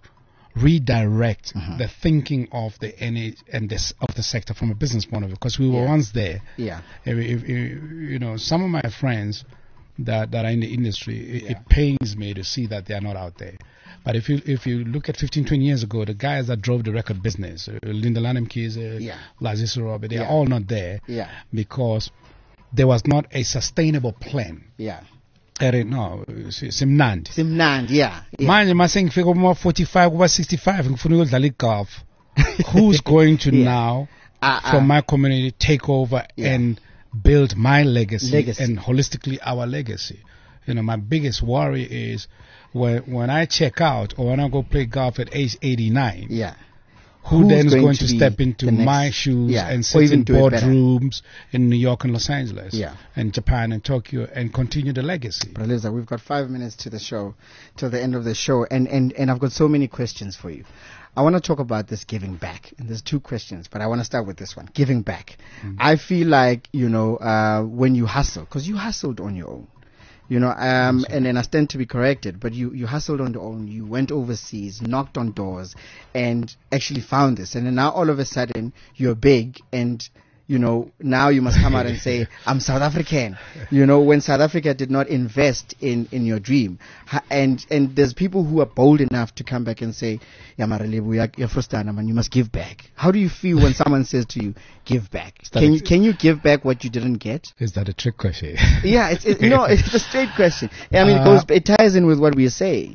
redirect Uh-huh. the thinking of the N H and this of the sector from a business point of view, because we were Yeah. once there. Yeah. If, if, if, you know, some of my friends that, that are in the industry, it, Yeah. it pains me to see that they are not out there. But if you if you look at fifteen, twenty years ago, the guys that drove the record business, uh, Linda Lanham Keys, uh, Yeah. Lazis Robert, they Yeah. are all not there Yeah. because there was not a sustainable plan. Yeah. Ere, no, si- simnandi. Simnand, yeah. Yeah. Manje mase ngifika kuma forty-five kuba sixty-five ngifuna ukudlala igolf. Who's going to Yeah. now Ah, ah. from my community take over Yeah. and build my legacy, Legacy. and holistically our legacy? You know, my biggest worry is when when I check out or when I go play golf at age eighty-nine, Yeah. who Who's then is going going to to be step into the next- my shoes yeah, and or sit even in do it better. boardrooms in New York and Los Angeles, Yeah. and Japan and Tokyo, and continue the legacy? But Liza, we've got five minutes to the show, till the end of the show, and, and, and I've got so many questions for you. I want to talk about this giving back, and there's two questions, but I want to start with this one, giving back. I feel like, you know, uh, when you hustle, because you hustled on your own, you know, um, and then I stand to be corrected, but you, you hustled on your own, you went overseas, knocked on doors, and actually found this, and then now all of a sudden, you're big, and you know, now you must come out and say, I'm South African. You know, when South Africa did not invest in, in your dream. Ha- And and there's people who are bold enough to come back and say, yeah, Maralebu, you're- you're Frustana, man, you must give back. How do you feel when someone says to you, give back? that Can you, ex- can you give back what you didn't get? Is that a trick question? Yeah, it's, it, no, it's a straight question. I mean, it Uh, goes, it ties in with what we are saying.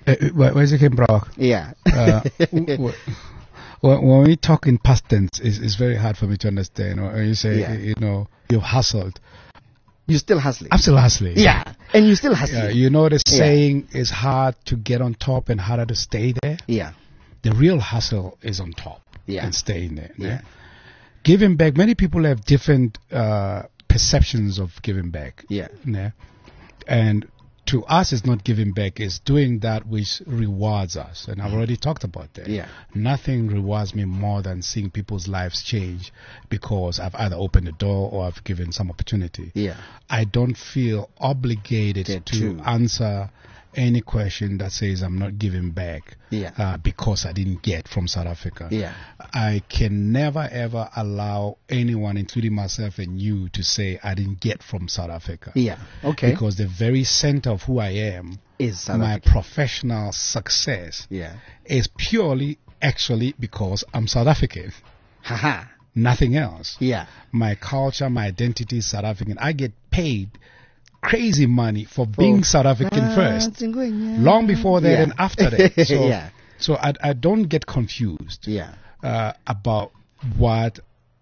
Uh, where- where's it came from? Yeah. Uh, w- when, when we talk in past tense, it's, it's very hard for me to understand. When you say, Yeah. you know, you've hustled. You're still hustling. I'm still hustling. Yeah. And you're still hustling. Yeah, you know the Yeah. saying is hard to get on top and harder to stay there. Yeah. The real hustle is on top Yeah. and staying there. Yeah. Giving back. Many people have different uh, perceptions of giving back. Yeah. Yeah. And to us, it's not giving back, it's doing that which rewards us. And I've already talked about that. Yeah. Nothing rewards me more than seeing people's lives change because I've either opened the door or I've given some opportunity. Yeah. I don't feel obligated That to too. answer any question that says I'm not giving back Yeah. uh, because I didn't get from South Africa. Yeah. I can never ever allow anyone, including myself and you, to say I didn't get from South Africa. Yeah. Okay. Because the very center of who I am, Is South my Africa. professional success, Yeah. is purely actually because I'm South African. Haha. Nothing else. Yeah. My culture, my identity is South African. I get paid crazy money for being South African first. Long before that Yeah. and after that. So, Yeah. so I, I don't get confused Yeah. uh, about what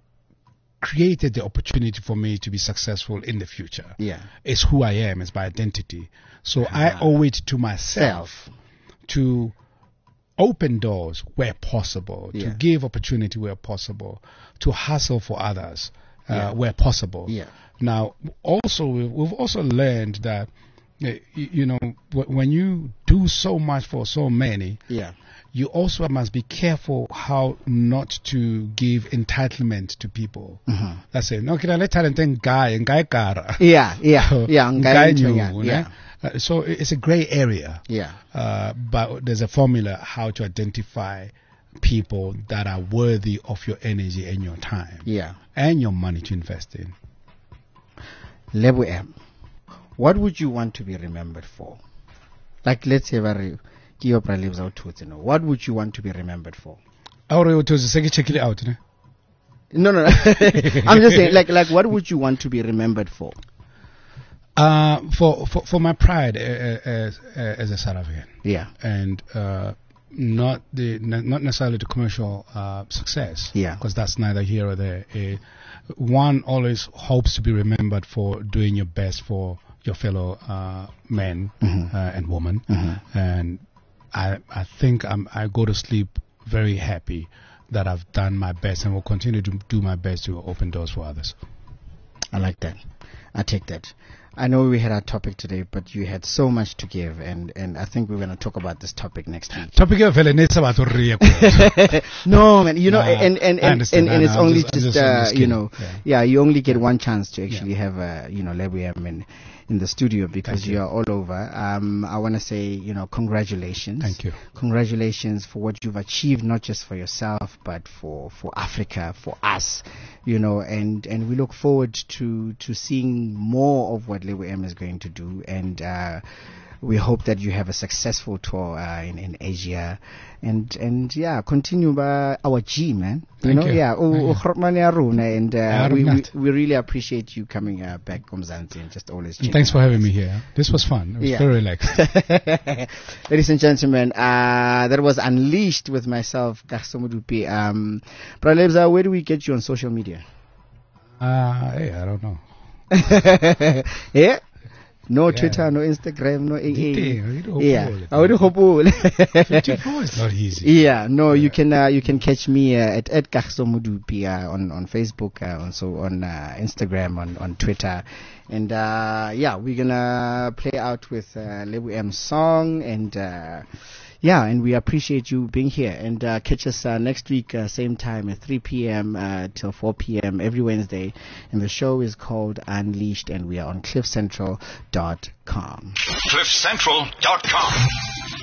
created the opportunity for me to be successful in the future. Yeah. It's who I am, it's my identity. So I Ah. owe it to myself to open doors where possible, Yeah. to give opportunity where possible, to hustle for others uh, Yeah. where possible. Yeah. Now, also, we- we've also learned that, uh, y- you know, w- when you do so much for so many, Yeah. you also must be careful how not to give entitlement to people. Mm-hmm. That's it. No, kina le talent and guy and guy kara. Yeah. Yeah. Yeah. Guy Ngai- new, yeah. ne? Yeah. Uh, so i- it's a gray area. Yeah. Uh, but there's a formula how to identify people that are worthy of your energy and your time Yeah. and your money to invest in. Lebo M, what would you want to be remembered for? Like, let's say, Vari, Kiopra lives out to you know, what would you want to be remembered for? Aure utoze seke check it out, ne? No, no, no. I'm just saying, like, like, what would you want to be remembered for? Uh, for, for for my pride uh, uh, as uh, as a South African, Yeah. and uh, not the n- not necessarily the commercial uh, success, Yeah. because that's neither here or there. Uh, one always hopes to be remembered for doing your best for your fellow uh, men Mhm. uh, and women, Mhm. and I I think I'm, I go to sleep very happy that I've done my best and will continue to do my best to open doors for others. I like that. I take that. I know we had our topic today, but you had so much to give, and, and I think we're going to talk about this topic next week. Topic of vele ne sabatho re ya kuwa. No, man, you know, Nah, and, and, I and, understand. and, and I it's know. I'm only just- I'm just, just- I'm uh, just you kidding. know, Yeah. yeah, you only get one chance to actually have, uh, you know, Lebuem in, in the studio because Thank you. you. are all over. Um, I want to say, you know, congratulations. Thank you. Congratulations for what you've achieved, not just for yourself, but for, for Africa, for us, you know, and, and we look forward to, to seeing more of what Lebuem is going to do. And, uh, we hope that you have a successful tour uh, in, in Asia, and and yeah, continue by our G, man. You Thank know, you. yeah, Thank you. oh, Grootman Aruna, and uh, Yeah, we, we Aruna. we really appreciate you coming uh, back from Zanzibar and just always. And checking thanks for out. having me here. This was fun. It was Yeah. very relaxed. Ladies and gentlemen, uh, that was Unleashed with myself, Kagiso Modupi. Um, Pralebza, where do we get you on social media? Uh, hey, I don't know. Yeah. No Yeah. Twitter, no Instagram, no A A. Dite, I don't Yeah, know. I would hope. fifty-four is not easy. Yeah, no, you can uh, you can catch me uh, at at Kagiso Modupi uh, on on Facebook, uh, also on uh, Instagram, on on Twitter, and uh, yeah, we're gonna play out with uh, Lebuem's song, and uh, yeah, and we appreciate you being here, and uh, catch us uh, next week, uh, same time at three p.m. Uh, till four p.m. every Wednesday, and the show is called Unleashed, and we are on cliff central dot com. cliff central dot com